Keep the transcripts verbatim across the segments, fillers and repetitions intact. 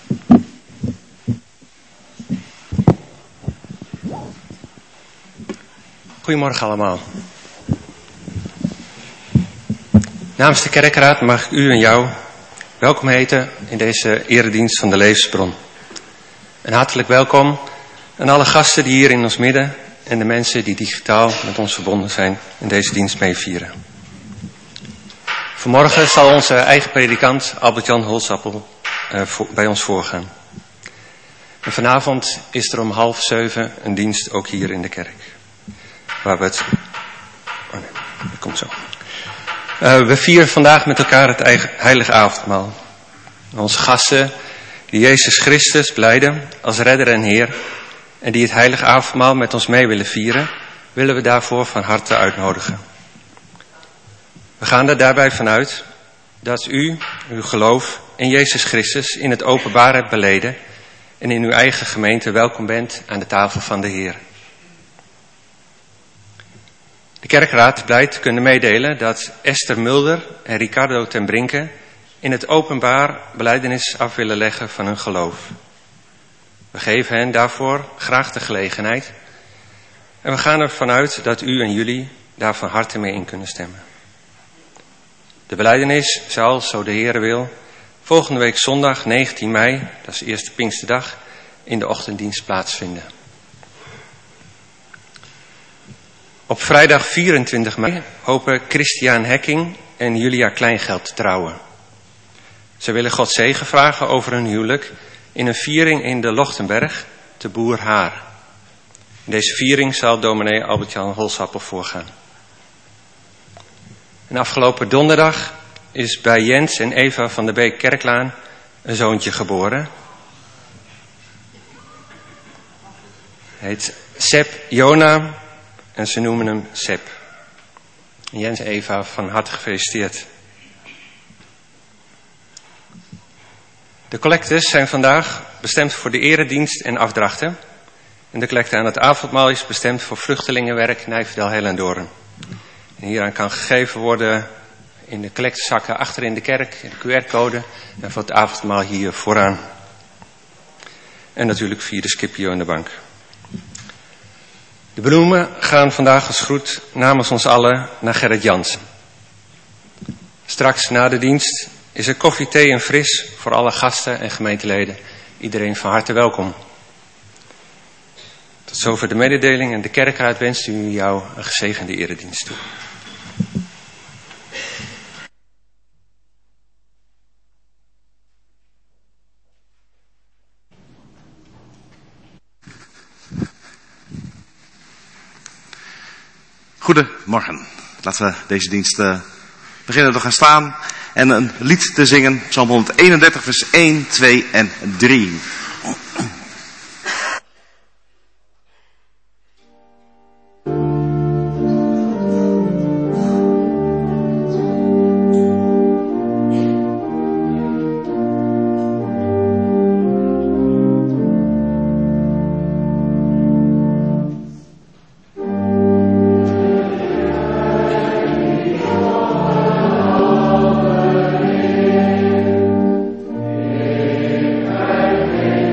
Goedemorgen allemaal. Namens de kerkraad mag ik u en jou welkom heten in deze eredienst van de Levensbron. En hartelijk welkom aan alle gasten die hier in ons midden en de mensen die digitaal met ons verbonden zijn in deze dienst meevieren. Vanmorgen zal onze eigen predikant Albert-Jan Holsappel uh, voor, bij ons voorgaan. En vanavond is er om half zeven een dienst ook hier in de kerk. Waar we het... Oh nee, dat komt zo. Uh, we vieren vandaag met elkaar het eigen, heilige avondmaal. Onze gasten die Jezus Christus belijden als redder en Heer en die het heilige avondmaal met ons mee willen vieren, willen we daarvoor van harte uitnodigen. We gaan er daarbij vanuit dat u uw geloof in Jezus Christus in het openbaar hebt beleden en in uw eigen gemeente welkom bent aan de tafel van de Heer. De kerkraad is blij te kunnen meedelen dat Esther Mulder en Ricardo ten Brinke in het openbaar belijdenis af willen leggen van hun geloof. We geven hen daarvoor graag de gelegenheid en we gaan ervan uit dat u en jullie daar van harte mee in kunnen stemmen. De belijdenis zal, zo de Heere wil, volgende week zondag negentien mei, dat is de eerste Pinksterdag, in de ochtenddienst plaatsvinden. Op vrijdag vierentwintig mei hopen Christian Hekking en Julia Kleingeld te trouwen. Ze willen God zegen vragen over hun huwelijk in een viering in de Lochtenberg te Boer Haar. In deze viering zal dominee Albert-Jan Holsappel voorgaan. En afgelopen donderdag is bij Jens en Eva van de Beek Kerklaan een zoontje geboren. Hij heet Seb Jona en ze noemen hem Seb. Jens en Eva, van harte gefeliciteerd. De collectes zijn vandaag bestemd voor de eredienst en afdrachten. En de collecte aan het avondmaal is bestemd voor vluchtelingenwerk Nijverdal-Hellendoorn. En hieraan kan gegeven worden in de collectezakken achter in de kerk, in de Q R-code en voor het avondmaal hier vooraan. En natuurlijk via de Scipio in de bank. De bloemen gaan vandaag als groet namens ons allen naar Gerrit Jansen. Straks na de dienst is er koffie, thee en fris voor alle gasten en gemeenteleden. Iedereen van harte welkom. Tot zover de mededeling en de kerkraad wenst u jou een gezegende eredienst toe. Goedemorgen. Laten we deze dienst uh, beginnen te gaan staan en een lied te zingen. Psalm honderdeenendertig, vers één, twee en drie. Amen.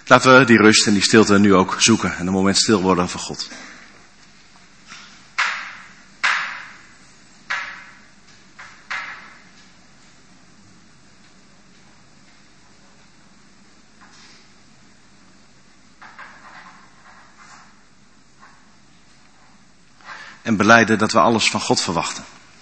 Laten we die rust en die stilte nu ook zoeken en een moment stil worden voor God. En belijden dat we alles van God verwachten.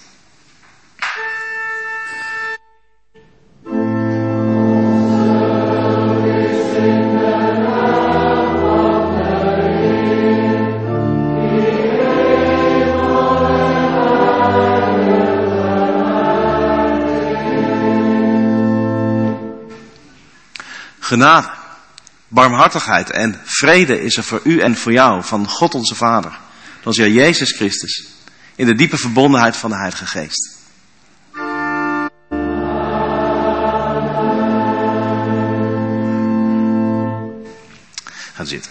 Genade, barmhartigheid en vrede is er voor u en voor jou van God onze Vader, door onze Heer Jezus Christus, in de diepe verbondenheid van de Heilige Geest. Ga zitten.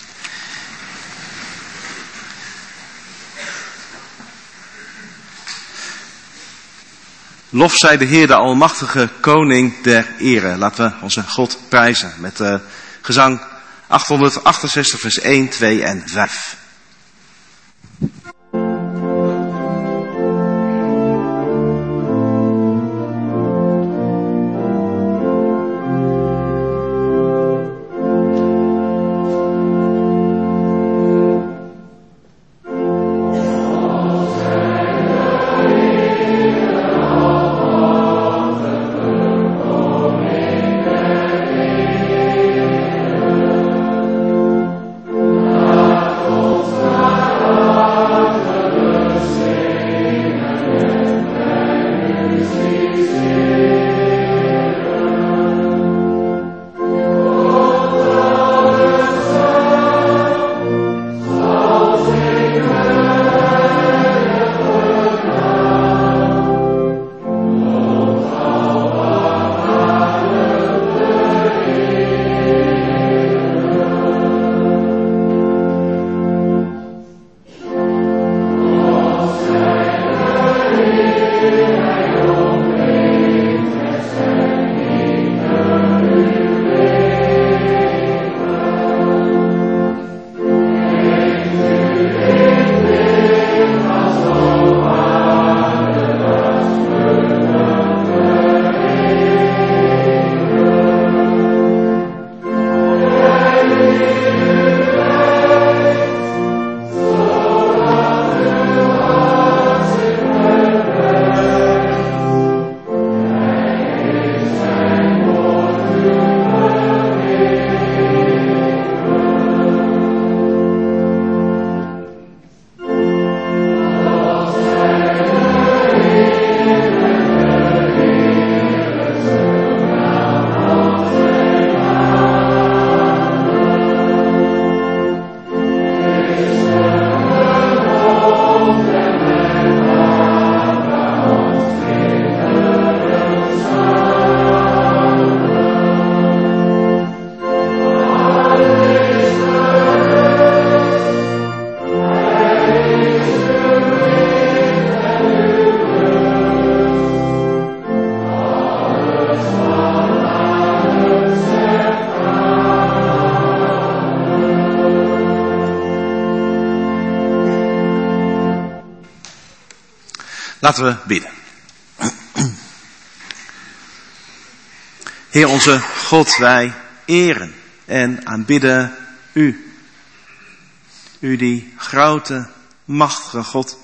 Lof zij de Heer, de almachtige koning der ere. Laten we onze God prijzen met uh, gezang achthonderdachtenzestig vers één, twee en vijf. Laten we bidden. Heer onze God, wij eren en aanbidden u. U die grote, machtige God.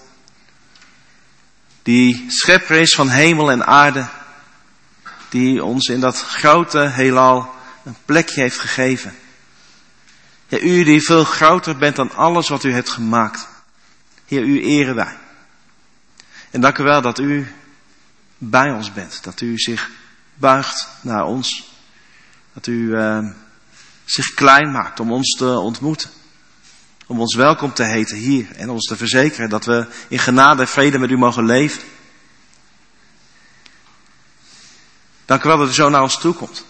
Die schepper is van hemel en aarde. Die ons in dat grote heelal een plekje heeft gegeven. Ja, u die veel groter bent dan alles wat u hebt gemaakt. Heer, u eren wij. En dank u wel dat u bij ons bent. Dat u zich buigt naar ons. Dat u uh, zich klein maakt om ons te ontmoeten. Om ons welkom te heten hier. En ons te verzekeren dat we in genade en vrede met u mogen leven. Dank u wel dat u zo naar ons toe komt.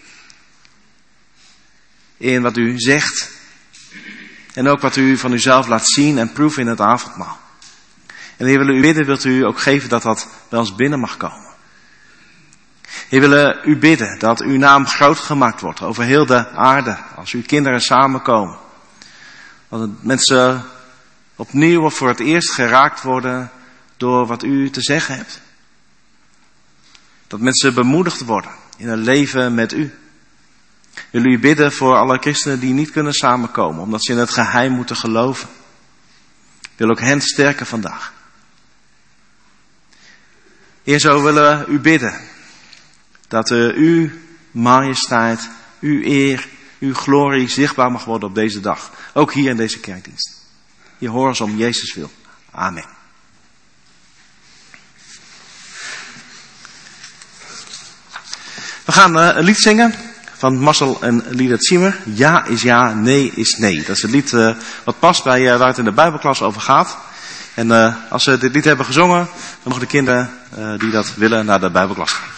In wat u zegt. En ook wat u van uzelf laat zien en proeven in het avondmaal. En Heer, willen u bidden, wilt u ook geven dat dat bij ons binnen mag komen. We willen u bidden dat uw naam groot gemaakt wordt over heel de aarde. Als uw kinderen samenkomen. Dat mensen opnieuw of voor het eerst geraakt worden door wat u te zeggen hebt. Dat mensen bemoedigd worden in een leven met u. We willen u bidden voor alle christenen die niet kunnen samenkomen, omdat ze in het geheim moeten geloven. We willen ook hen sterken vandaag. Heer, zo willen we u bidden dat uh, uw majesteit, uw eer, uw glorie zichtbaar mag worden op deze dag. Ook hier in deze kerkdienst. Je hoort ons om Jezus wil. Amen. We gaan uh, een lied zingen van Marcel en Lidet Ziemer. Ja is ja, nee is nee. Dat is het lied uh, wat past bij uh, waar het in de Bijbelklas over gaat. En uh, als ze dit lied hebben gezongen, dan mogen de kinderen uh, die dat willen naar de Bijbelklas gaan.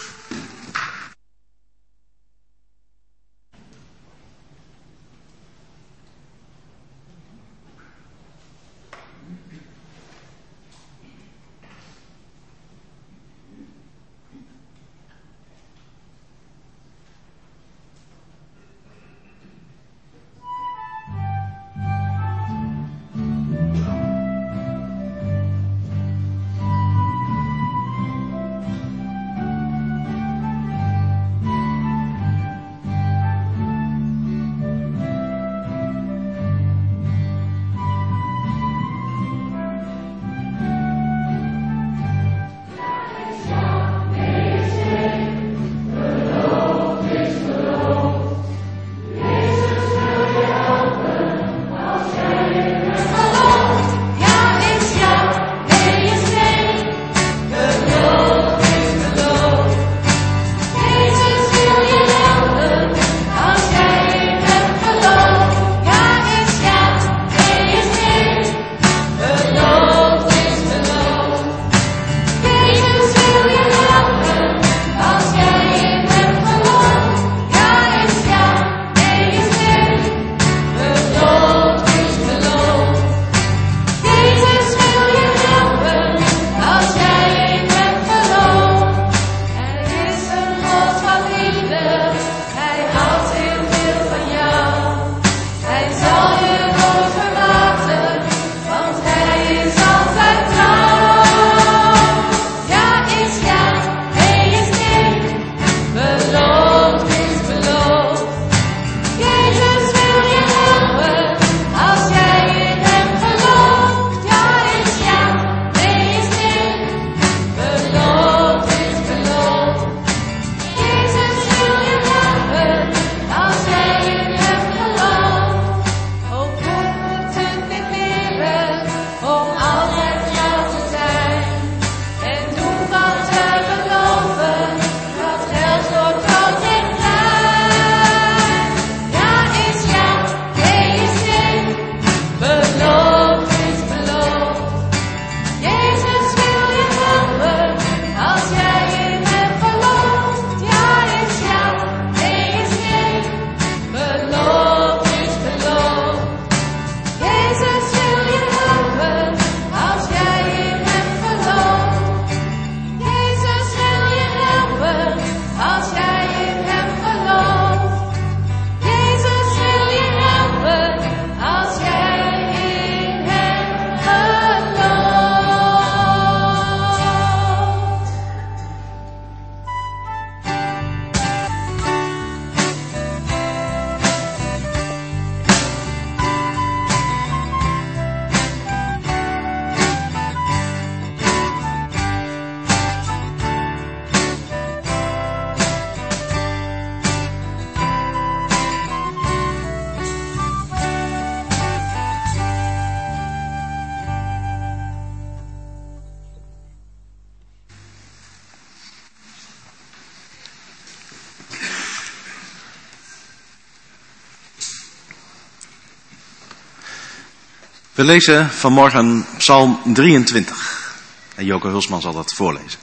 We lezen vanmorgen Psalm drieëntwintig. En Joke Hulsman zal dat voorlezen.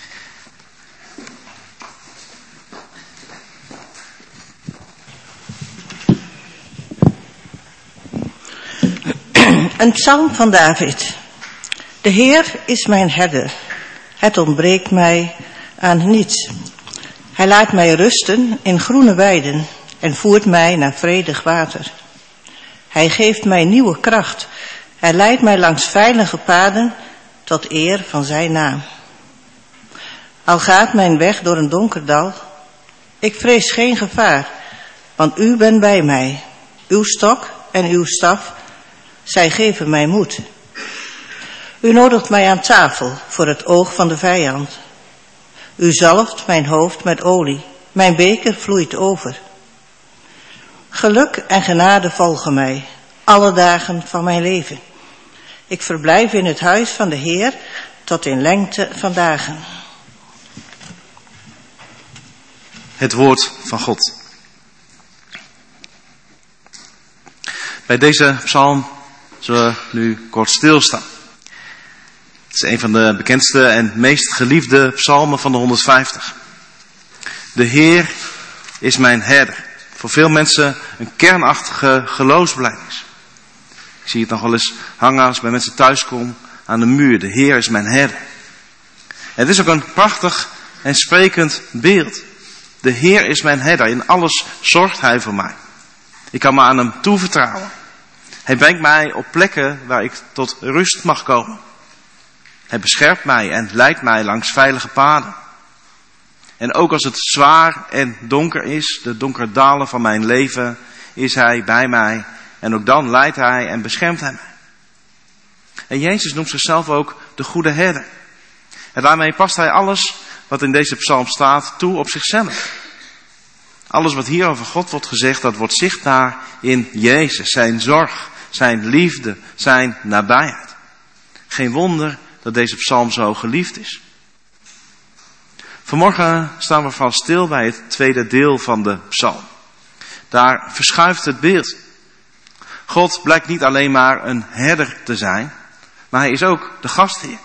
Een psalm van David. De Heer is mijn herder. Het ontbreekt mij aan niets. Hij laat mij rusten in groene weiden en voert mij naar vredig water. Hij geeft mij nieuwe kracht. Hij leidt mij langs veilige paden tot eer van zijn naam. Al gaat mijn weg door een donker dal, ik vrees geen gevaar, want u bent bij mij. Uw stok en uw staf, zij geven mij moed. U nodigt mij aan tafel voor het oog van de vijand. U zalft mijn hoofd met olie, mijn beker vloeit over. Geluk en genade volgen mij, alle dagen van mijn leven. Ik verblijf in het huis van de Heer tot in lengte van dagen. Het woord van God. Bij deze psalm zullen we nu kort stilstaan. Het is een van de bekendste en meest geliefde psalmen van de honderdvijftig. De Heer is mijn herder. Voor veel mensen een kernachtige geloofsbelijdenis. Ik zie het nog wel eens hangen als ik bij mensen thuis kom aan de muur. De Heer is mijn herder. En het is ook een prachtig en sprekend beeld. De Heer is mijn herder. In alles zorgt Hij voor mij. Ik kan me aan Hem toevertrouwen. Hij brengt mij op plekken waar ik tot rust mag komen. Hij beschermt mij en leidt mij langs veilige paden. En ook als het zwaar en donker is, de donkere dalen van mijn leven, is Hij bij mij. En ook dan leidt Hij en beschermt Hij mij. En Jezus noemt zichzelf ook de goede herder. En daarmee past Hij alles wat in deze psalm staat toe op zichzelf. Alles wat hier over God wordt gezegd, dat wordt zichtbaar in Jezus. Zijn zorg, zijn liefde, zijn nabijheid. Geen wonder dat deze psalm zo geliefd is. Vanmorgen staan we van stil bij het tweede deel van de psalm. Daar verschuift het beeld. God blijkt niet alleen maar een herder te zijn, maar Hij is ook de gastheer.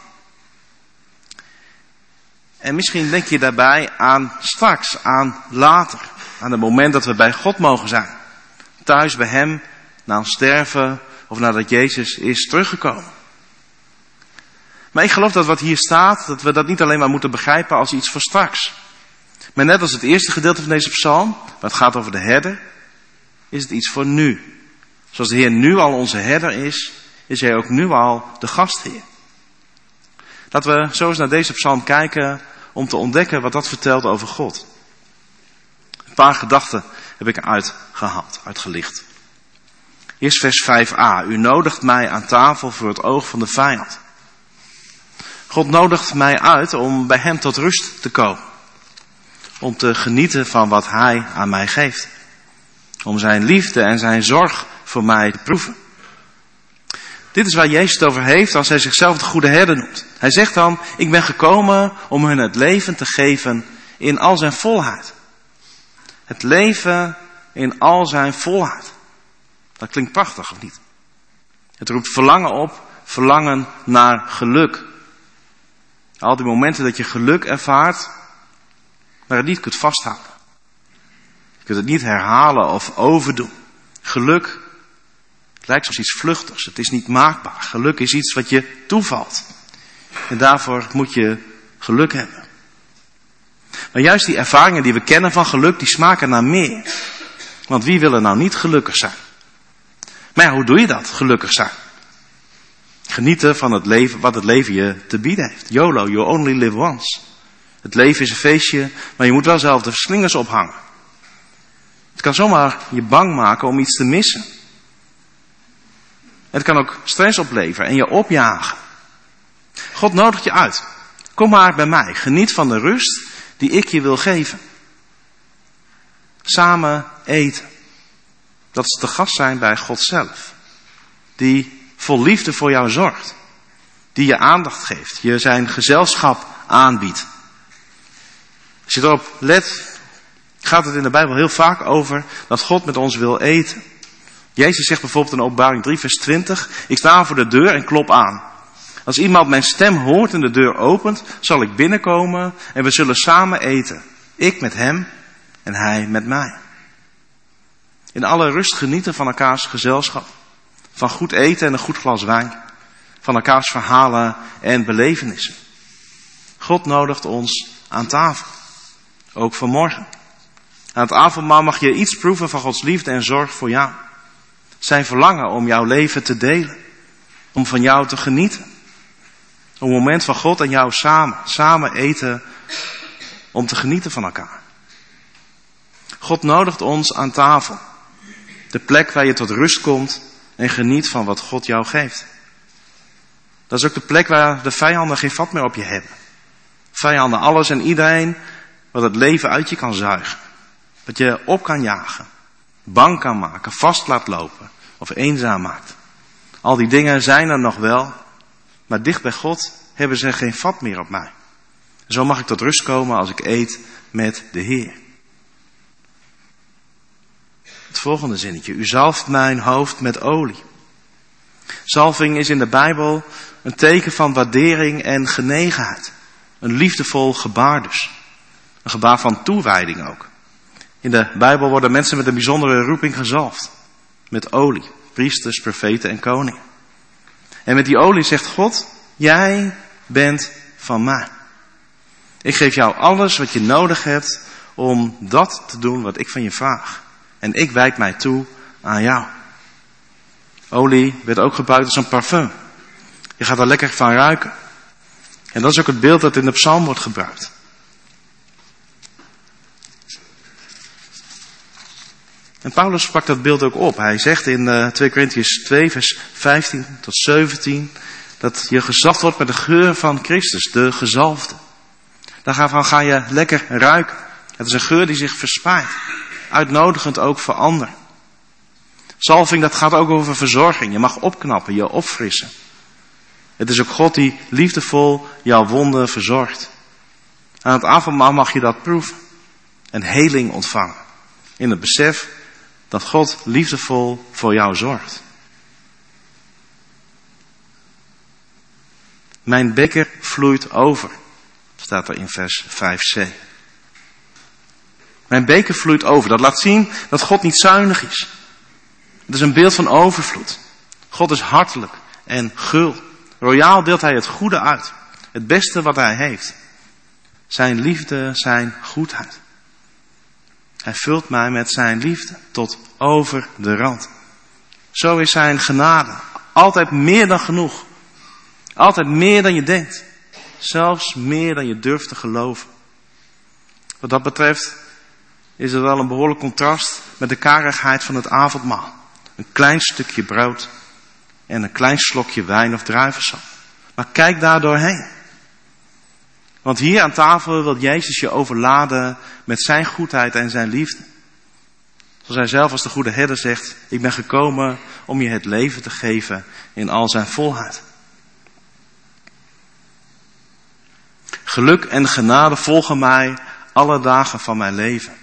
En misschien denk je daarbij aan straks, aan later, aan het moment dat we bij God mogen zijn. Thuis bij Hem, na ons sterven of nadat Jezus is teruggekomen. Maar ik geloof dat wat hier staat, dat we dat niet alleen maar moeten begrijpen als iets voor straks. Maar net als het eerste gedeelte van deze psalm, waar het gaat over de herder, is het iets voor nu. Zoals de Heer nu al onze herder is, is Hij ook nu al de gastheer. Laten we zo eens naar deze psalm kijken om te ontdekken wat dat vertelt over God. Een paar gedachten heb ik eruit gehaald, uitgelicht. Eerst vers vijf a. U nodigt mij aan tafel voor het oog van de vijand. God nodigt mij uit om bij Hem tot rust te komen. Om te genieten van wat Hij aan mij geeft. Om Zijn liefde en Zijn zorg voor mij te proeven. Dit is waar Jezus het over heeft als Hij zichzelf de goede herder noemt. Hij zegt dan, ik ben gekomen om hun het leven te geven in al zijn volheid. Het leven in al zijn volheid. Dat klinkt prachtig, of niet? Het roept verlangen op, verlangen naar geluk. Al die momenten dat je geluk ervaart, maar het niet kunt vasthouden. Je kunt het niet herhalen of overdoen. Geluk, het lijkt zoals iets vluchtigs. Het is niet maakbaar. Geluk is iets wat je toevalt. En daarvoor moet je geluk hebben. Maar juist die ervaringen die we kennen van geluk, die smaken naar meer. Want wie wil er nou niet gelukkig zijn? Maar ja, hoe doe je dat, gelukkig zijn? Genieten van het leven, wat het leven je te bieden heeft. YOLO, you only live once. Het leven is een feestje, maar je moet wel zelf de slingers ophangen. Het kan zomaar je bang maken om iets te missen. Het kan ook stress opleveren en je opjagen. God nodigt je uit. Kom maar bij mij. Geniet van de rust die ik je wil geven. Samen eten. Dat is te gast zijn bij God zelf. Die vol liefde voor jou zorgt. Die je aandacht geeft. Je zijn gezelschap aanbiedt. Als je erop let, gaat het in de Bijbel heel vaak over dat God met ons wil eten. Jezus zegt bijvoorbeeld in Openbaring drie vers twintig. Ik sta voor de deur en klop aan. Als iemand mijn stem hoort en de deur opent, zal ik binnenkomen en we zullen samen eten. Ik met hem en hij met mij. In alle rust genieten van elkaars gezelschap. Van goed eten en een goed glas wijn. Van elkaars verhalen en belevenissen. God nodigt ons aan tafel. Ook vanmorgen. Aan het avondmaal mag je iets proeven van Gods liefde en zorg voor jou. Zijn verlangen om jouw leven te delen. Om van jou te genieten. Een moment van God en jou samen. Samen eten. Om te genieten van elkaar. God nodigt ons aan tafel. De plek waar je tot rust komt en geniet van wat God jou geeft. Dat is ook de plek waar de vijanden geen vat meer op je hebben. Vijanden, alles en iedereen wat het leven uit je kan zuigen. Wat je op kan jagen. Bang kan maken, vast laat lopen of eenzaam maakt. Al die dingen zijn er nog wel, maar dicht bij God hebben ze geen vat meer op mij. Zo mag ik tot rust komen als ik eet met de Heer. Het volgende zinnetje. U zalft mijn hoofd met olie. Zalving is in de Bijbel een teken van waardering en genegenheid. Een liefdevol gebaar dus. Een gebaar van toewijding ook. In de Bijbel worden mensen met een bijzondere roeping gezalfd. Met olie. Priesters, profeten en koningen. En met die olie zegt God, jij bent van mij. Ik geef jou alles wat je nodig hebt om dat te doen wat ik van je vraag. En ik wijd mij toe aan jou. Olie werd ook gebruikt als een parfum. Je gaat er lekker van ruiken. En dat is ook het beeld dat in de psalm wordt gebruikt. En Paulus sprak dat beeld ook op. Hij zegt in uh, twee Korintiërs twee vers vijftien tot zeventien... dat je gezalfd wordt met de geur van Christus, de gezalfde. Daarvan ga je lekker ruiken. Het is een geur die zich verspreidt. Uitnodigend ook voor anderen. Zalving, dat gaat ook over verzorging. Je mag opknappen, je opfrissen. Het is ook God die liefdevol jouw wonden verzorgt. Aan het avondmaal mag je dat proeven. En heling ontvangen. In het besef dat God liefdevol voor jou zorgt. Mijn beker vloeit over. Staat er in vers vijf c. Mijn beker vloeit over. Dat laat zien dat God niet zuinig is. Het is een beeld van overvloed. God is hartelijk en gul. Royaal deelt hij het goede uit. Het beste wat hij heeft. Zijn liefde, zijn goedheid. Hij vult mij met zijn liefde tot over de rand. Zo is zijn genade. Altijd meer dan genoeg. Altijd meer dan je denkt. Zelfs meer dan je durft te geloven. Wat dat betreft is er wel een behoorlijk contrast met de karigheid van het avondmaal. Een klein stukje brood en een klein slokje wijn of druivensap. Maar kijk daar doorheen. Want hier aan tafel wil Jezus je overladen met zijn goedheid en zijn liefde. Zoals hij zelf als de goede herder zegt, ik ben gekomen om je het leven te geven in al zijn volheid. Geluk en genade volgen mij alle dagen van mijn leven.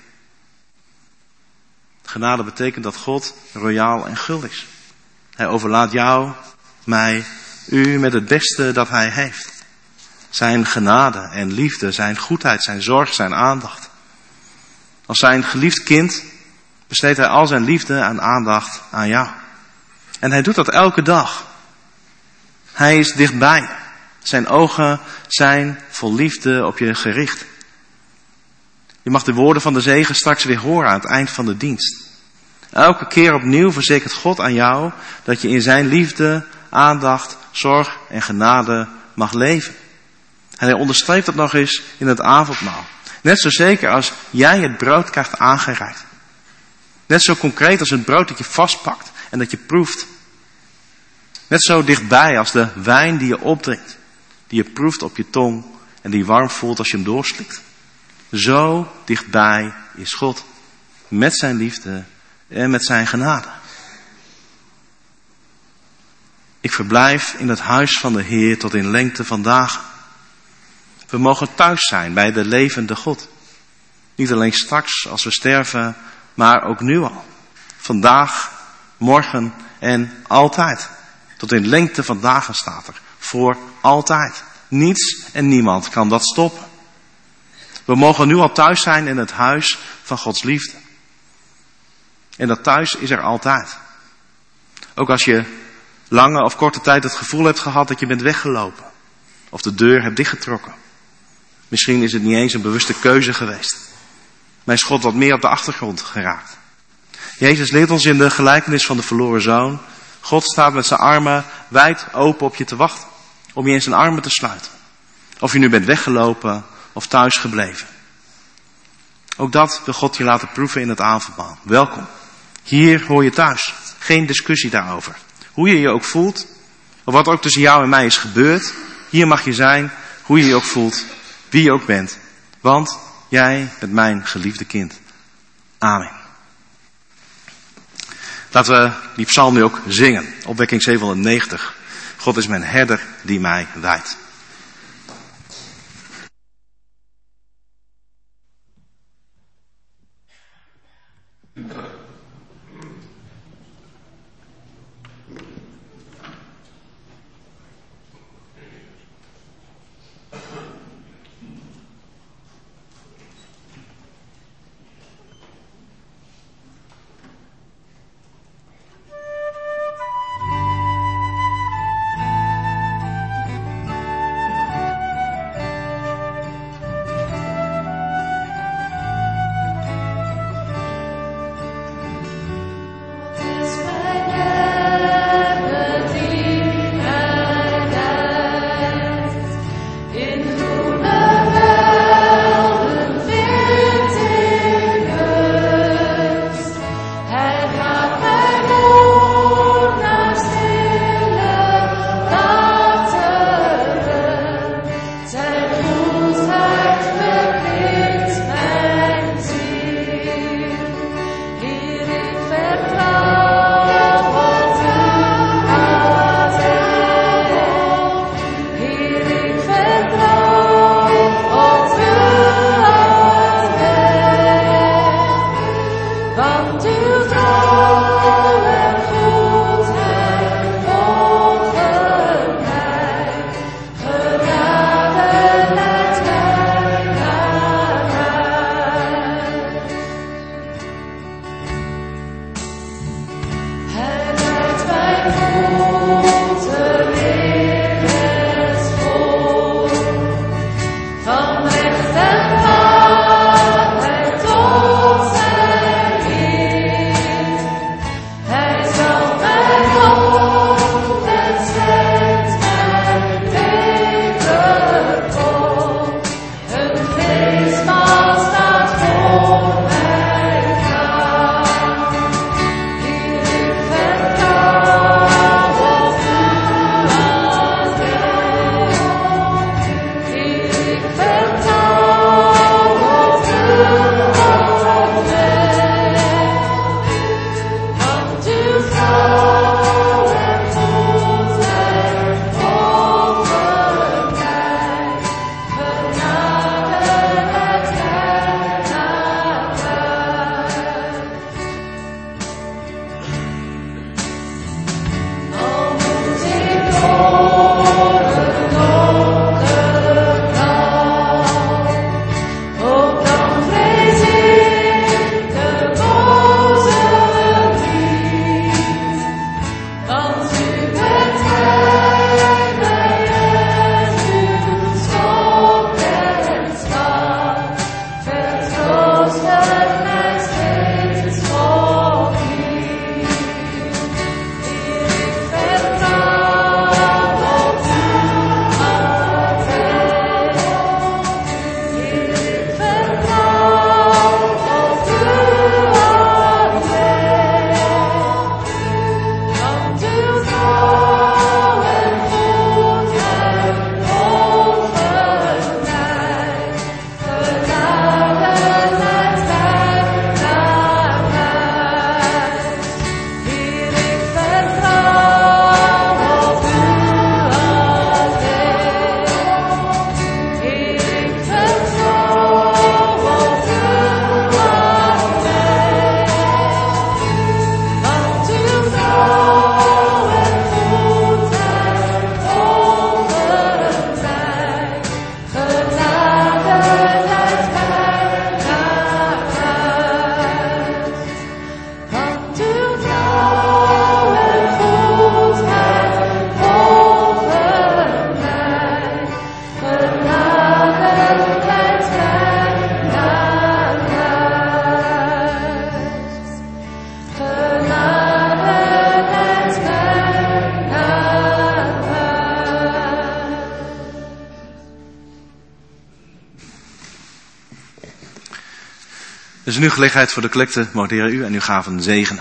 Genade betekent dat God royaal en gul is. Hij overlaat jou, mij, u met het beste dat hij heeft. Zijn genade en liefde, zijn goedheid, zijn zorg, zijn aandacht. Als zijn geliefd kind besteedt hij al zijn liefde en aandacht aan jou. En hij doet dat elke dag. Hij is dichtbij. Zijn ogen zijn vol liefde op je gericht. Je mag de woorden van de zegen straks weer horen aan het eind van de dienst. Elke keer opnieuw verzekert God aan jou dat je in zijn liefde, aandacht, zorg en genade mag leven. En hij onderstreept dat nog eens in het avondmaal. Net zo zeker als jij het brood krijgt aangereikt. Net zo concreet als het brood dat je vastpakt en dat je proeft. Net zo dichtbij als de wijn die je opdrinkt. Die je proeft op je tong en die warm voelt als je hem doorslikt. Zo dichtbij is God. Met zijn liefde en met zijn genade. Ik verblijf in het huis van de Heer tot in lengte van dagen. We mogen thuis zijn bij de levende God. Niet alleen straks als we sterven, maar ook nu al. Vandaag, morgen en altijd. Tot in lengte van dagen staat er. Voor altijd. Niets en niemand kan dat stoppen. We mogen nu al thuis zijn in het huis van Gods liefde. En dat thuis is er altijd. Ook als je lange of korte tijd het gevoel hebt gehad dat je bent weggelopen. Of de deur hebt dichtgetrokken. Misschien is het niet eens een bewuste keuze geweest. maar is God wat meer op de achtergrond geraakt. Jezus leert ons in de gelijkenis van de verloren zoon. God staat met zijn armen wijd open op je te wachten. Om je in zijn armen te sluiten. Of je nu bent weggelopen of thuis gebleven. Ook dat wil God je laten proeven in het avondmaal. Welkom. Hier hoor je thuis. Geen discussie daarover. Hoe je je ook voelt. Of wat ook tussen jou en mij is gebeurd. Hier mag je zijn. Hoe je je ook voelt. Wie je ook bent. Want jij bent mijn geliefde kind. Amen. Laten we die psalm nu ook zingen. Opwekking zevenhonderdnegentig. God is mijn herder die mij wijdt. Er is nu gelegenheid voor de collecte. Mogen de Heer u en uw gaven zegenen.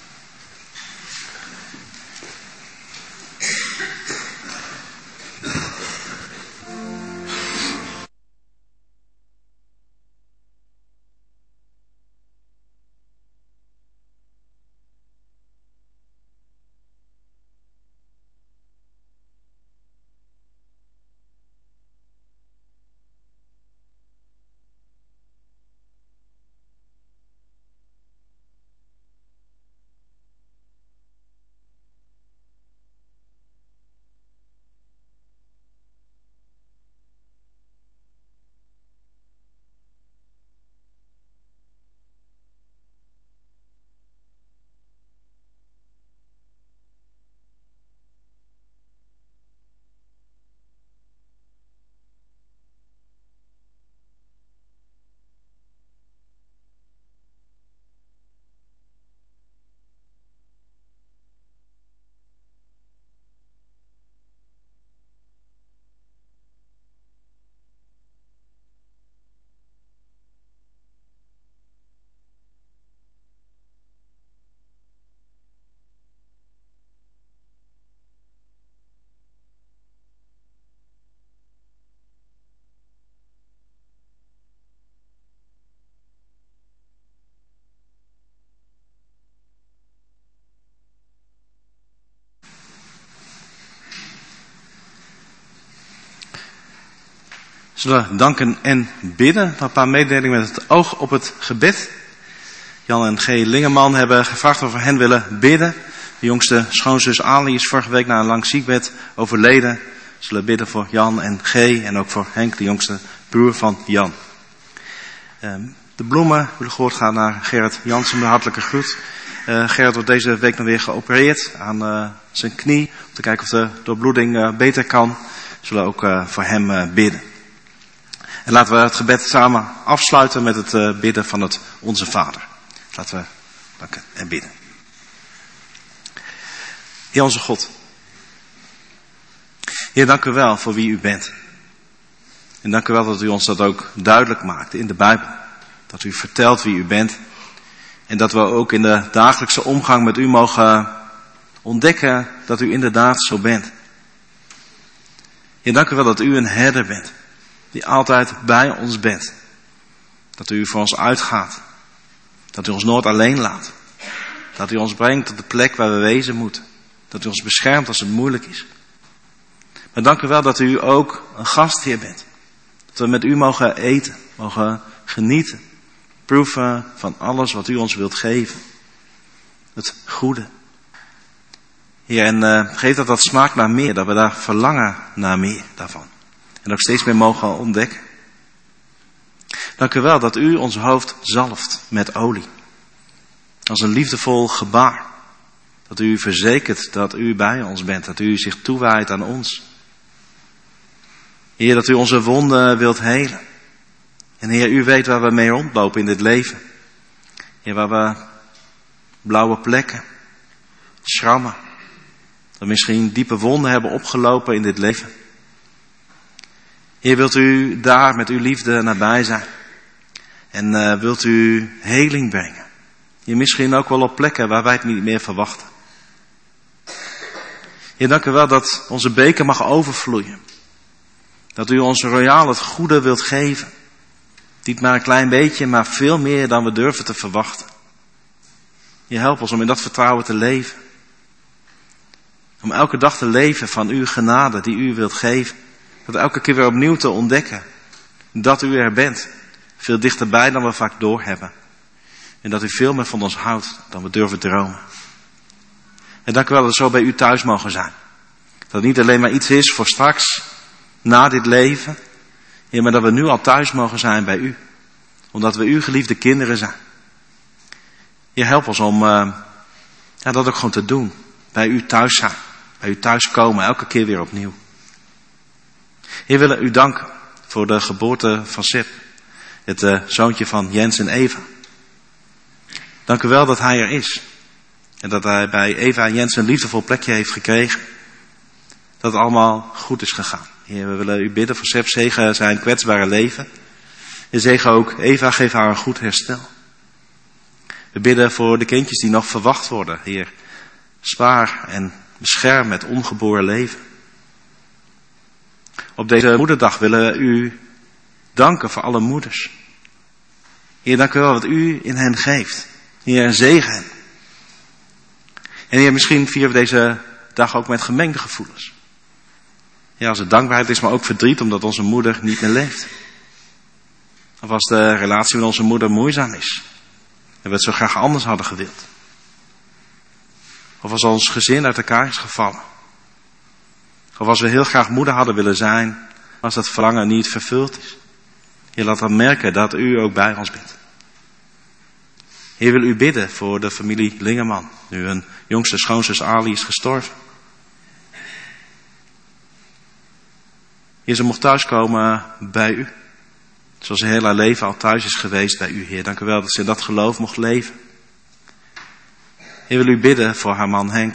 Zullen we danken en bidden. Een paar mededelingen met het oog op het gebed. Jan en G. Lingeman hebben gevraagd of we hen willen bidden. De jongste schoonzus Ali is vorige week na een lang ziekbed overleden. We zullen bidden voor Jan en G. En ook voor Henk, de jongste broer van Jan. De bloemen willen gehoord gaan naar Gerrit Jansen. De hartelijke groet. Uh, Gerrit wordt deze week nog weer geopereerd aan uh, zijn knie. Om te kijken of de doorbloeding uh, beter kan. We zullen ook uh, voor hem uh, bidden. En laten we het gebed samen afsluiten met het uh, bidden van het Onze Vader. Laten we danken en bidden. Heer onze God. Heer, dank u wel voor wie u bent. En dank u wel dat u ons dat ook duidelijk maakt in de Bijbel. Dat u vertelt wie u bent. En dat we ook in de dagelijkse omgang met u mogen ontdekken dat u inderdaad zo bent. Heer, dank u wel dat u een herder bent. Die altijd bij ons bent. Dat u voor ons uitgaat. Dat u ons nooit alleen laat. Dat u ons brengt tot de plek waar we wezen moeten. Dat u ons beschermt als het moeilijk is. Maar dank u wel dat u ook een gastheer bent. Dat we met u mogen eten. Mogen genieten. Proeven van alles wat u ons wilt geven. Het goede. Heer, en uh, geef dat dat smaakt naar meer. Dat we daar verlangen naar meer daarvan. En ook steeds meer mogen ontdekken. Dank u wel dat u ons hoofd zalft met olie. Als een liefdevol gebaar. Dat u verzekert dat u bij ons bent. Dat u zich toewijdt aan ons. Heer, dat u onze wonden wilt helen. En Heer, u weet waar we mee rondlopen in dit leven. Heer, waar we blauwe plekken, schrammen. Dat we misschien diepe wonden hebben opgelopen in dit leven. Heer, wilt u daar met uw liefde nabij zijn. En uh, wilt u heling brengen. Heer, misschien ook wel op plekken waar wij het niet meer verwachten. Heer, dank u wel dat onze beker mag overvloeien. Dat u ons royaal het goede wilt geven. Niet maar een klein beetje, maar veel meer dan we durven te verwachten. Je helpt ons om in dat vertrouwen te leven. Om elke dag te leven van uw genade die u wilt geven. Dat elke keer weer opnieuw te ontdekken. Dat u er bent. Veel dichterbij dan we vaak doorhebben. En dat u veel meer van ons houdt dan we durven dromen. En dank u wel dat we zo bij u thuis mogen zijn. Dat het niet alleen maar iets is voor straks, na dit leven. Heer, maar dat we nu al thuis mogen zijn bij u. Omdat we uw geliefde kinderen zijn. Heer, help ons om uh, ja, dat ook gewoon te doen. Bij u thuis zijn. Bij u thuis komen, elke keer weer opnieuw. Heer, we willen u danken voor de geboorte van Sip. Het uh, zoontje van Jens en Eva. Dank u wel dat hij er is. En dat hij bij Eva en Jens een liefdevol plekje heeft gekregen. Dat het allemaal goed is gegaan. Heer, we willen u bidden voor Sip, zegen zijn kwetsbare leven. En zegen ook Eva, geef haar een goed herstel. We bidden voor de kindjes die nog verwacht worden, Heer. Spaar en bescherm het ongeboren leven. Op deze moederdag willen we u danken voor alle moeders. Heer, dank u wel wat u in hen geeft. Heer, en zegen hen. En Heer, misschien vieren we deze dag ook met gemengde gevoelens. Ja, als het dankbaarheid is, maar ook verdriet omdat onze moeder niet meer leeft. Of als de relatie met onze moeder moeizaam is. En we het zo graag anders hadden gewild. Of als ons gezin uit elkaar is gevallen. Of als we heel graag moeder hadden willen zijn, als dat verlangen niet vervuld is. Heer, laat dan merken dat u ook bij ons bent. Heer, wil u bidden voor de familie Lingeman, nu hun jongste schoonzus Ali is gestorven. Heer, ze mocht thuiskomen bij u. Zoals ze heel haar leven al thuis is geweest bij u, Heer. Dank u wel dat ze in dat geloof mocht leven. Heer, wil u bidden voor haar man Henk.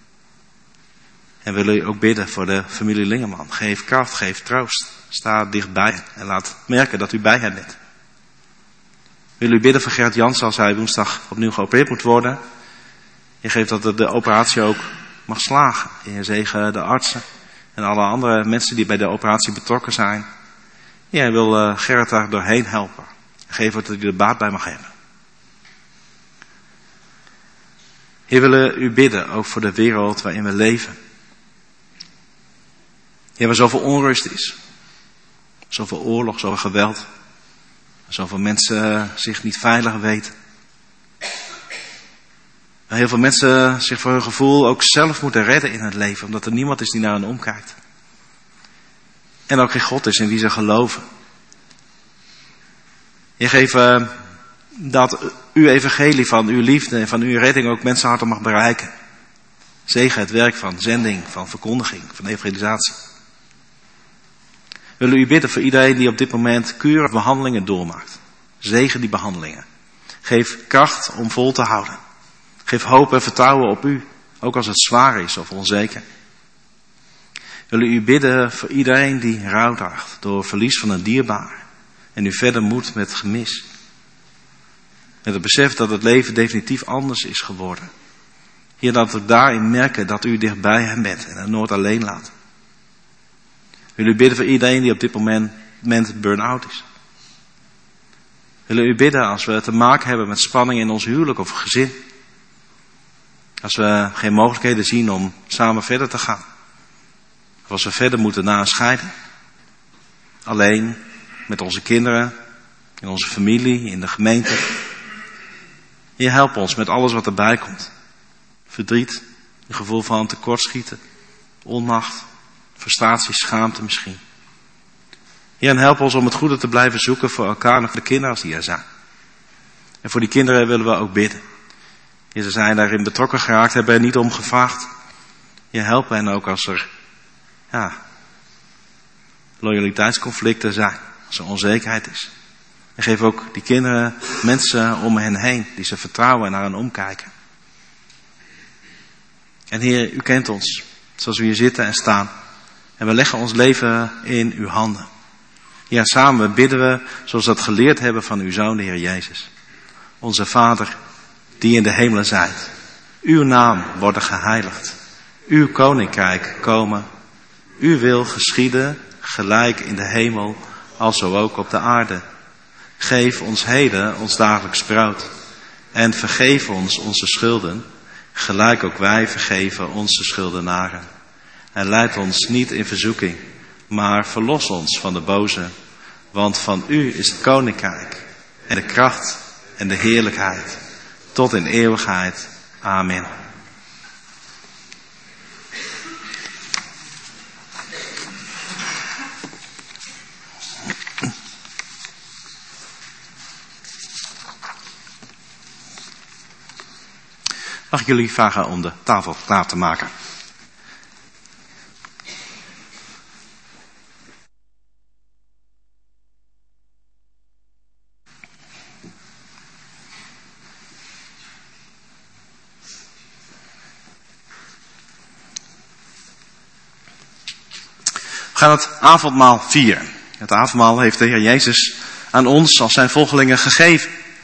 En wil u ook bidden voor de familie Lingeman. Geef kracht, geef troost. Sta dichtbij hen en laat merken dat u bij hen bent. Wil u bidden voor Gert Jansen als hij woensdag opnieuw geopereerd moet worden. Je geeft dat de operatie ook mag slagen. Heer, zegen de artsen en alle andere mensen die bij de operatie betrokken zijn. Jij wil uh, Gerrit daar doorheen helpen. Geef dat hij er baat bij mag hebben. Heer, willen u bidden ook voor de wereld waarin we leven. Heer, waar zoveel onrust is. Zoveel oorlog, zoveel geweld. Zoveel mensen zich niet veilig weten. Waar heel veel mensen zich voor hun gevoel ook zelf moeten redden in het leven. Omdat er niemand is die naar hen omkijkt. En ook geen God is in wie ze geloven. Heer, geef uh, dat uw evangelie van uw liefde en van uw redding ook mensenharten mag bereiken. Zegen het werk van zending, van verkondiging, van evangelisatie. We willen u bidden voor iedereen die op dit moment kuur of behandelingen doormaakt. Zegen die behandelingen. Geef kracht om vol te houden. Geef hoop en vertrouwen op u, ook als het zwaar is of onzeker. We willen u bidden voor iedereen die rouw draagt door verlies van een dierbaar. En u verder moet met gemis. Met het besef dat het leven definitief anders is geworden. Heer, dat we daarin merken dat u dichtbij hen bent en hen nooit alleen laat. We willen u bidden voor iedereen die op dit moment, moment burn-out is. We willen u bidden als we te maken hebben met spanning in ons huwelijk of gezin. Als we geen mogelijkheden zien om samen verder te gaan. Of als we verder moeten na een scheiding. Alleen, met onze kinderen, in onze familie, in de gemeente. Heer, help ons met alles wat erbij komt. Verdriet, een gevoel van tekortschieten, onmacht, frustratie, schaamte misschien. Heer, en help ons om het goede te blijven zoeken voor elkaar en voor de kinderen als die er zijn. En voor die kinderen willen we ook bidden. Heer, ze zijn daarin betrokken geraakt, hebben er niet om gevraagd. Heer, help hen ook als er ja, loyaliteitsconflicten zijn, als er onzekerheid is. En geef ook die kinderen mensen om hen heen die ze vertrouwen en naar hen omkijken. En Heer, u kent ons, zoals we hier zitten en staan. En we leggen ons leven in uw handen. Ja, samen bidden we, zoals we dat geleerd hebben van uw Zoon, de Heer Jezus. Onze Vader, die in de hemelen zijt. Uw naam worden geheiligd. Uw koninkrijk komen. Uw wil geschieden, gelijk in de hemel, als zo ook op de aarde. Geef ons heden ons dagelijks brood. En vergeef ons onze schulden, gelijk ook wij vergeven onze schuldenaren. En leid ons niet in verzoeking, maar verlos ons van de boze. Want van u is het koninkrijk en de kracht en de heerlijkheid tot in eeuwigheid. Amen. Mag ik jullie vragen om de tafel klaar te maken? We gaan het avondmaal vieren. Het avondmaal heeft de Heer Jezus aan ons als zijn volgelingen gegeven.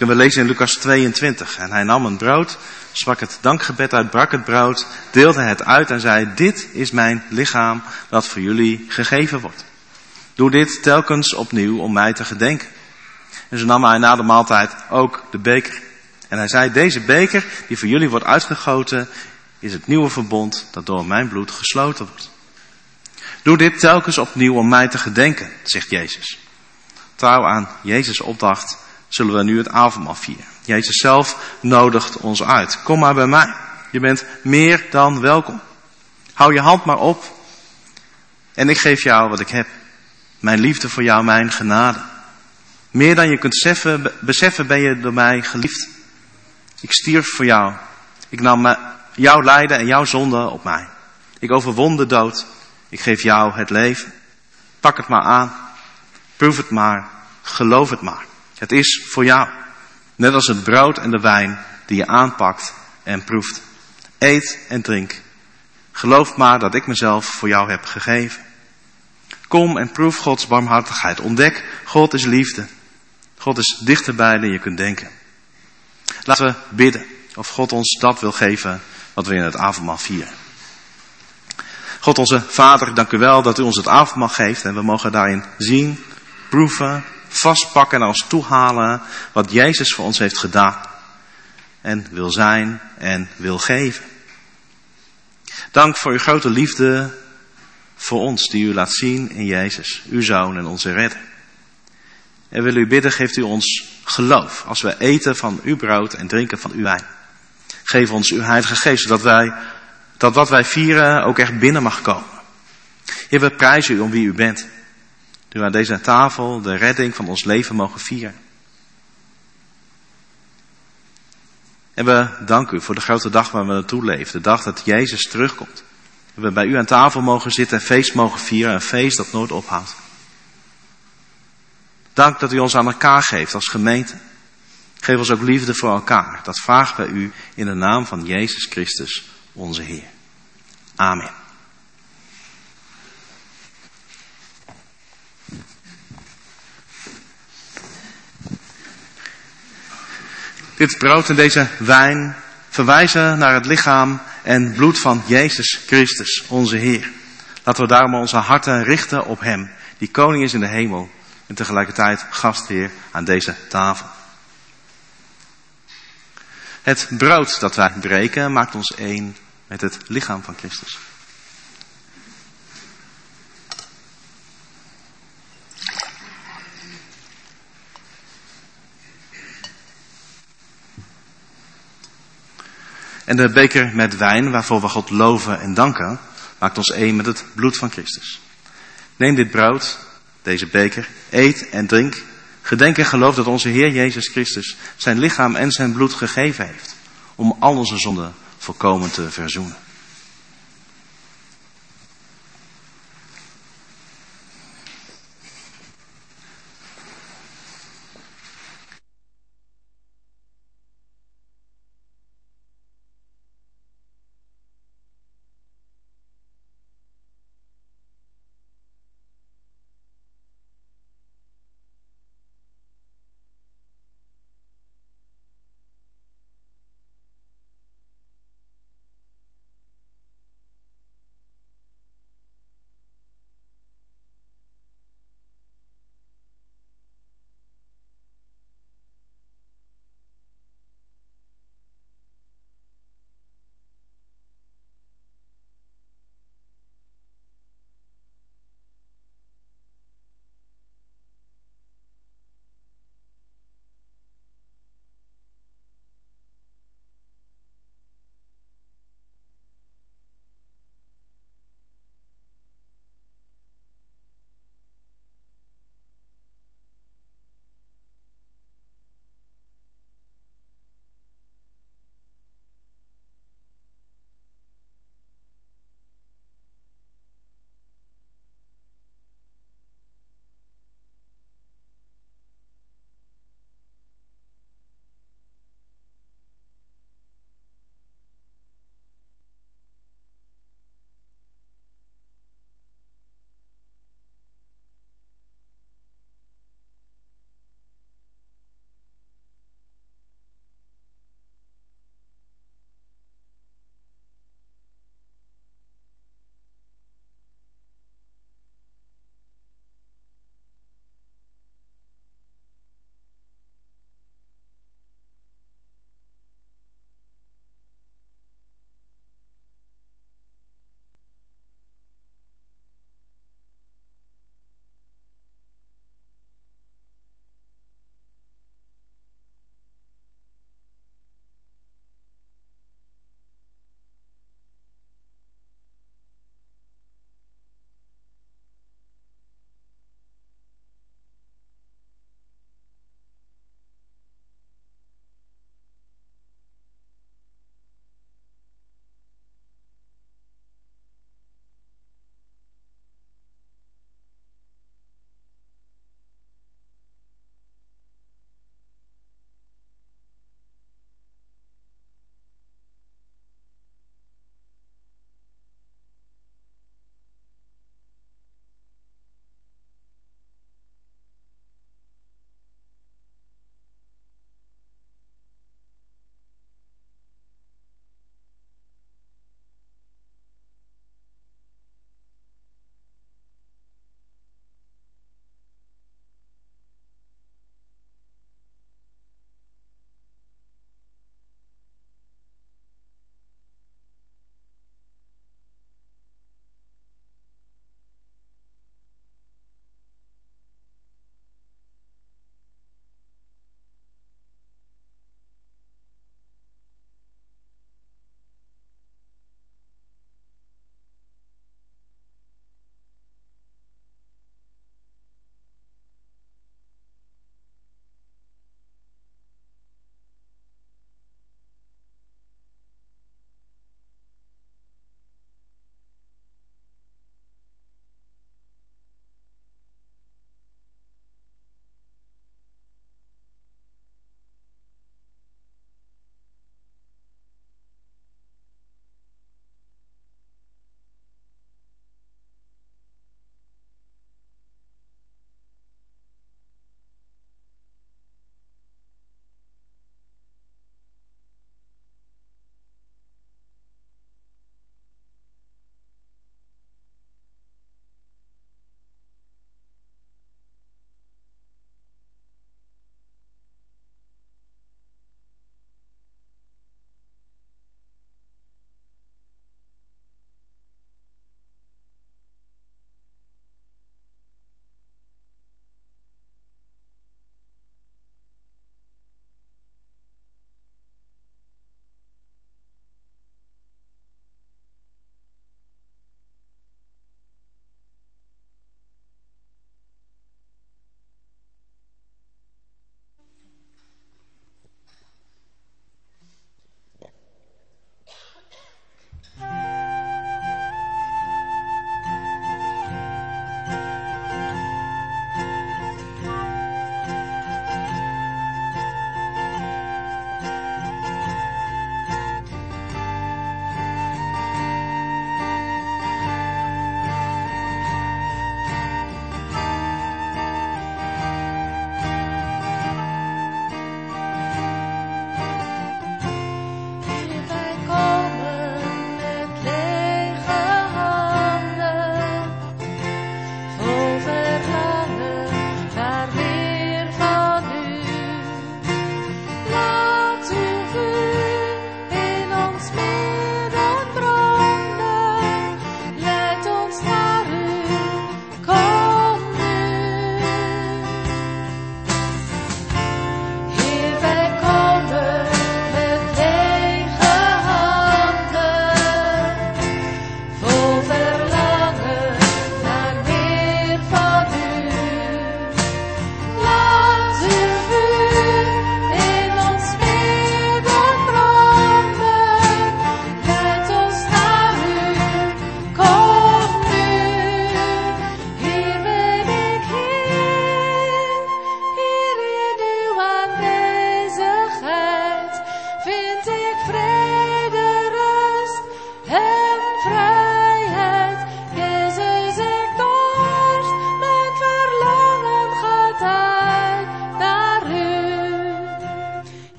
Kunnen we lezen in Lucas tweeëntwintig. En hij nam een brood, sprak het dankgebed uit, brak het brood, deelde het uit en zei: dit is mijn lichaam dat voor jullie gegeven wordt. Doe dit telkens opnieuw om mij te gedenken. En zo nam hij na de maaltijd ook de beker. En hij zei: deze beker die voor jullie wordt uitgegoten, is het nieuwe verbond dat door mijn bloed gesloten wordt. Doe dit telkens opnieuw om mij te gedenken, zegt Jezus. Trouw aan Jezus' opdracht zullen we nu het avondmaal vieren. Jezus zelf nodigt ons uit. Kom maar bij mij. Je bent meer dan welkom. Hou je hand maar op. En ik geef jou wat ik heb. Mijn liefde voor jou, mijn genade. Meer dan je kunt beseffen, beseffen ben je door mij geliefd. Ik stierf voor jou. Ik nam jouw lijden en jouw zonde op mij. Ik overwon de dood. Ik geef jou het leven. Pak het maar aan. Proef het maar. Geloof het maar. Het is voor jou. Net als het brood en de wijn die je aanpakt en proeft. Eet en drink. Geloof maar dat ik mezelf voor jou heb gegeven. Kom en proef Gods barmhartigheid. Ontdek, God is liefde. God is dichterbij dan je kunt denken. Laten we bidden of God ons dat wil geven wat we in het avondmaal vieren. God onze Vader, dank u wel dat u ons het avondmaal geeft. En we mogen daarin zien, proeven, vastpakken en naar ons toe halen wat Jezus voor ons heeft gedaan. En wil zijn en wil geven. Dank voor uw grote liefde voor ons die u laat zien in Jezus, uw Zoon en onze Redder. En wil u bidden, geeft u ons geloof als we eten van uw brood en drinken van uw wijn. Geef ons uw Heilige Geest, zodat wij, dat wat wij vieren ook echt binnen mag komen. Heer, we prijzen u om wie u bent. Nu aan deze tafel de redding van ons leven mogen vieren. En we danken u voor de grote dag waar we naartoe leven. De dag dat Jezus terugkomt. Dat we bij u aan tafel mogen zitten en feest mogen vieren. Een feest dat nooit ophoudt. Dank dat u ons aan elkaar geeft als gemeente. Geef ons ook liefde voor elkaar. Dat vragen wij u in de naam van Jezus Christus, onze Heer. Amen. Dit brood en deze wijn verwijzen naar het lichaam en bloed van Jezus Christus, onze Heer. Laten we daarom onze harten richten op Hem, die koning is in de hemel en tegelijkertijd gastheer aan deze tafel. Het brood dat wij breken maakt ons één met het lichaam van Christus. En de beker met wijn, waarvoor we God loven en danken, maakt ons één met het bloed van Christus. Neem dit brood, deze beker, eet en drink. Gedenk en geloof dat onze Heer Jezus Christus zijn lichaam en zijn bloed gegeven heeft, om al onze zonden volkomen te verzoenen.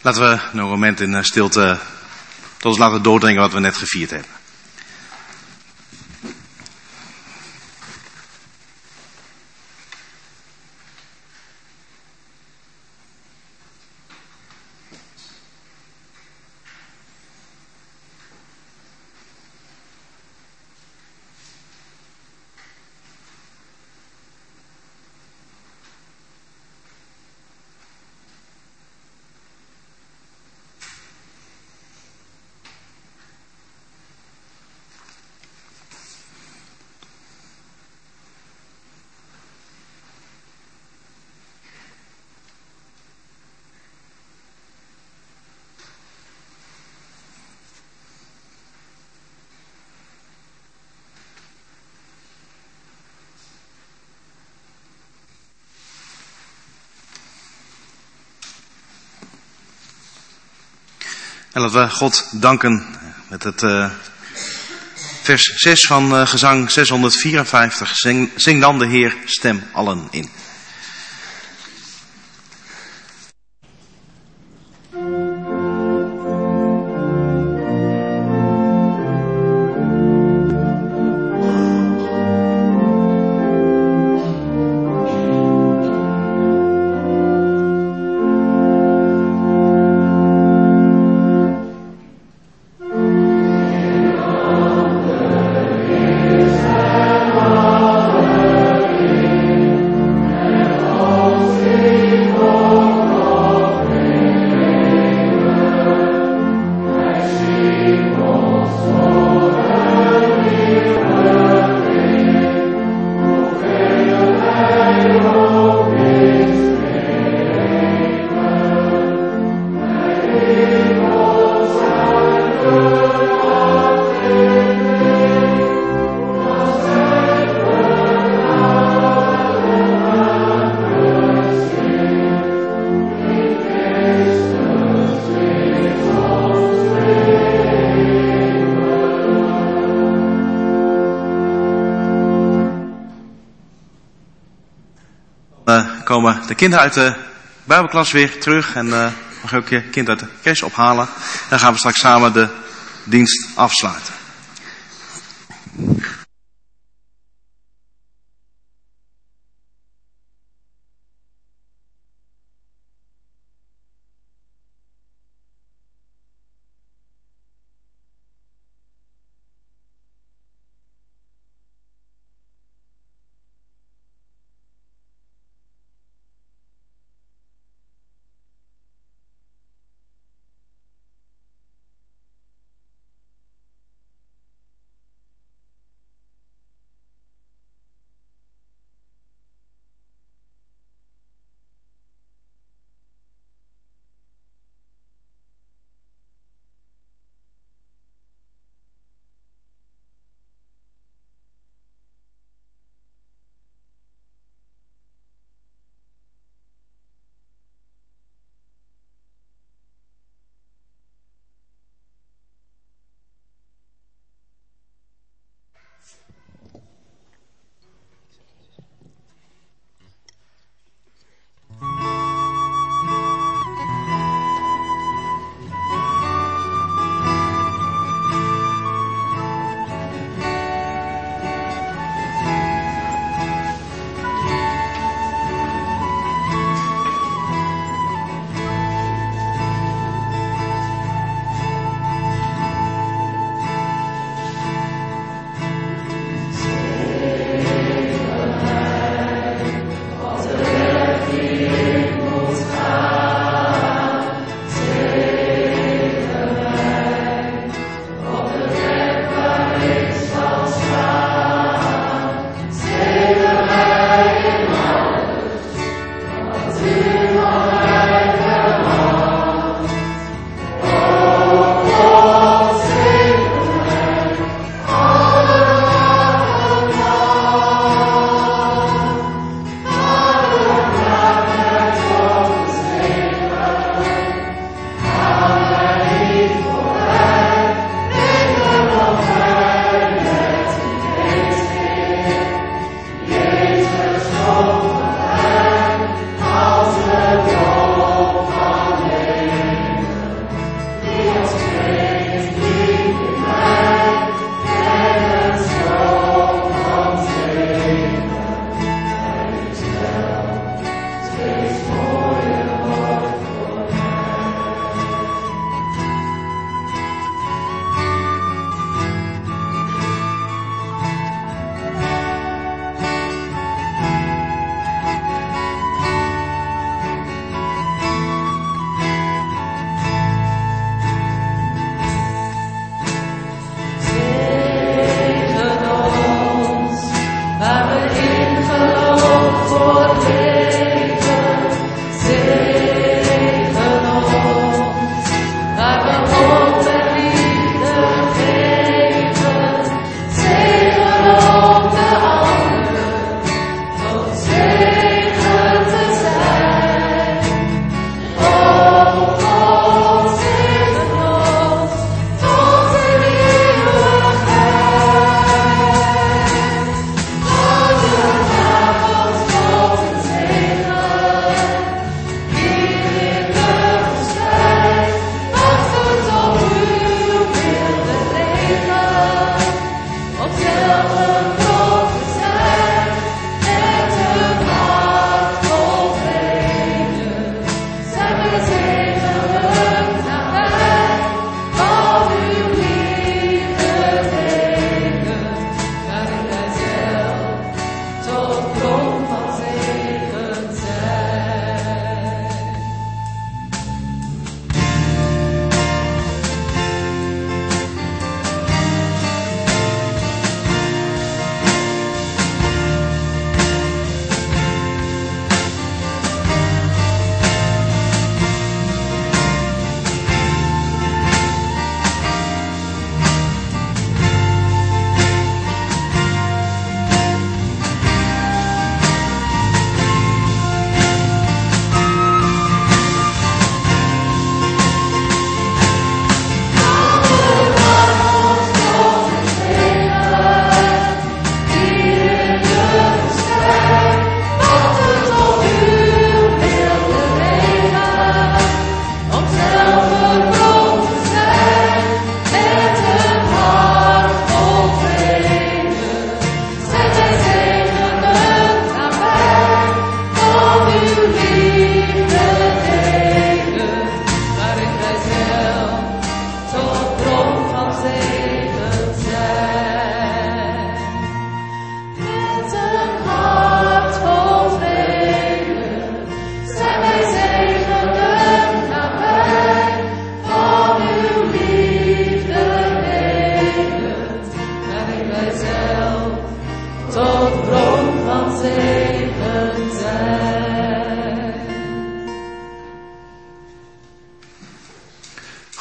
Laten we nog een moment in stilte tot ons laten doordringen wat we net gevierd hebben. En laten we God danken met het uh, vers zes van uh, gezang zeshonderdvierenvijftig. Zing, zing dan de Heer, stem allen in. Komen de kinderen uit de Bijbelklas weer terug en uh, mag je ook je kind uit de crash ophalen. Dan gaan we straks samen de dienst afsluiten.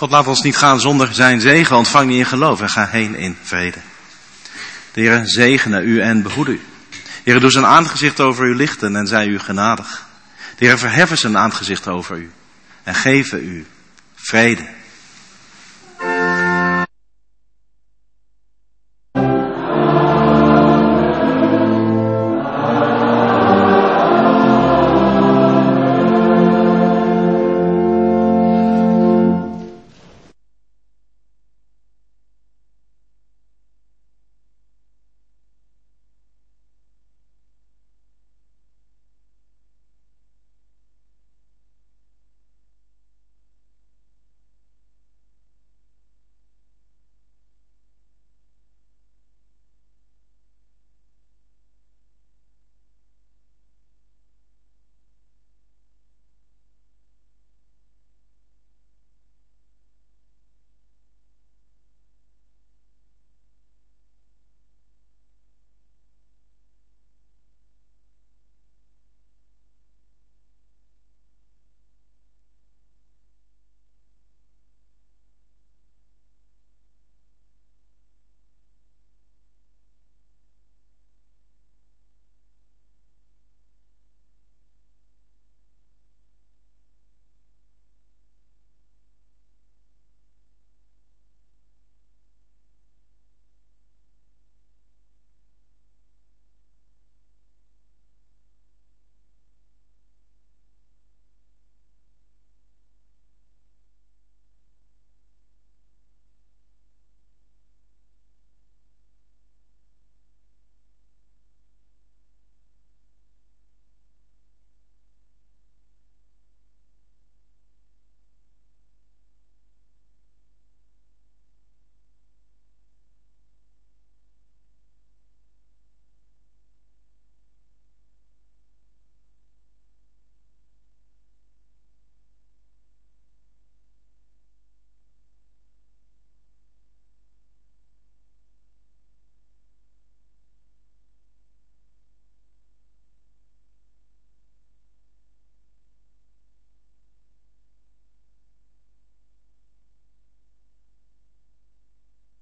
God, laat ons niet gaan zonder zijn zegen. Ontvang die in geloof en ga heen in vrede. De Heer zegene u en behoede u. De Heer doe zijn aangezicht over u lichten en zij u genadig. De Heer verheffen zijn aangezicht over u en geven u vrede.